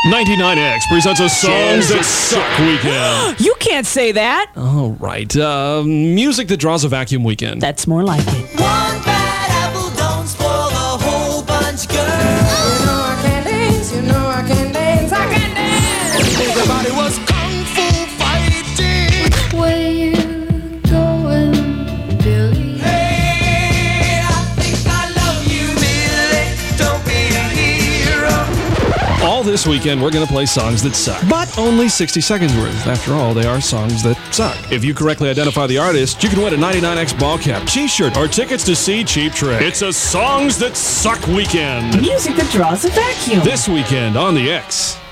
99X presents a Songs That Suck weekend. You can't say that. All right. Music that draws a vacuum weekend. That's more like it. One bad apple don't spoil the whole bunch, girl. You know I can dance, you know I can dance, I can dance. Everybody was kung fu fighting. Where you going, Billy? Hey, I think I love you, Billy. Don't be a hero. All this weekend, we're going to play songs that suck. But only 60 seconds worth. After all, they are songs that suck. If you correctly identify the artist, you can win a 99X ball cap, t-shirt, or tickets to see Cheap Trick. It's a Songs That Suck weekend. Music that draws a vacuum. This weekend on the X.